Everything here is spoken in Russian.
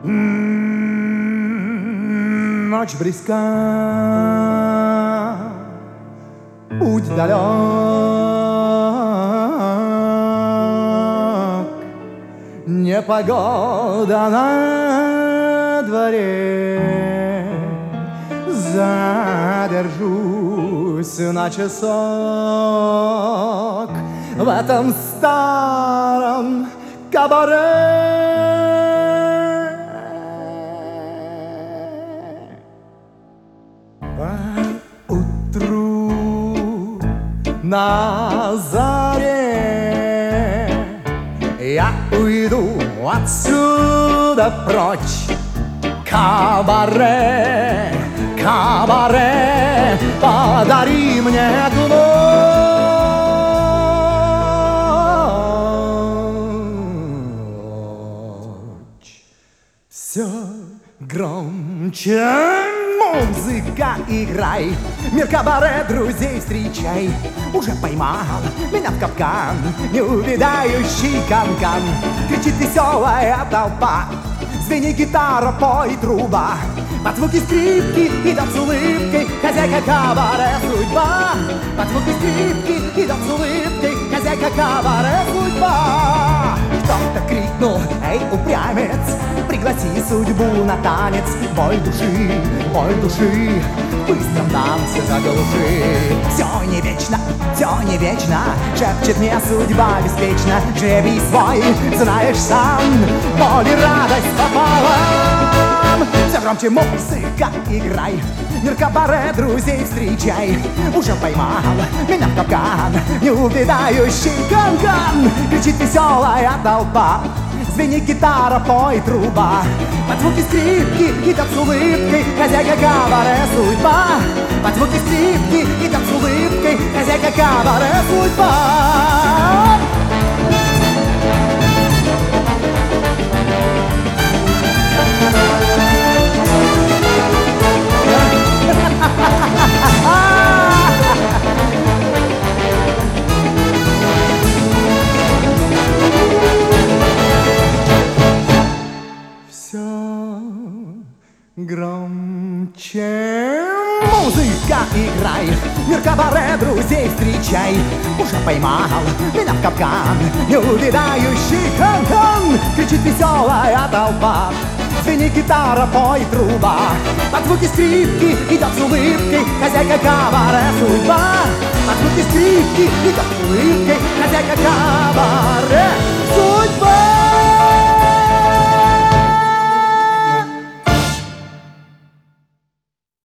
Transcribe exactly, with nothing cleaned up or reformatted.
Ночь близка, путь далек, непогода на дворе. Задержусь на часок в этом старом кабаре. Поутру на заре я уйду отсюда прочь. Кабаре, кабаре, подари мне эту ночь. Все громче музыка, играй, мир кабаре, друзей встречай. Уже поймал меня в капкан неувядающий канкан. Кричит веселая толпа, звенит гитара, пой труба. Под звуки скрипки идет с улыбкой хозяйка кабаре судьба. Под звуки скрипки идет с улыбкой хозяйка кабаре судьба. Кто-то крикнул: эй, упрямец, пригласи судьбу на танец. Боль души, боль души, в быстром танце заглуши. Все не вечно, все не вечно, шепчет мне судьба беспечно. Живи свой, знаешь сам, боль и радость пополам. Все громче музыка, играй, мир кабаре, друзей встречай. Уже поймал меня в капкан неувядающий канкан. Кричит веселая толпа, звенит гитара, пой труба. Под звуки скрипки идет с улыбкой хозяйка кабаре судьба. Под звуки скрипки идет с улыбкой хозяйка кабаре судьба. Громче музыка, играй, мир кабаре, друзей встречай. Уже поймал меня в капкан неувядающий канкан. Кричит веселая толпа, звенит гитара, пой труба. Под звуки скрипки идет с улыбкой хозяйка кабаре судьба. Под звуки скрипки идет с улыбкой хозяйка кабаре.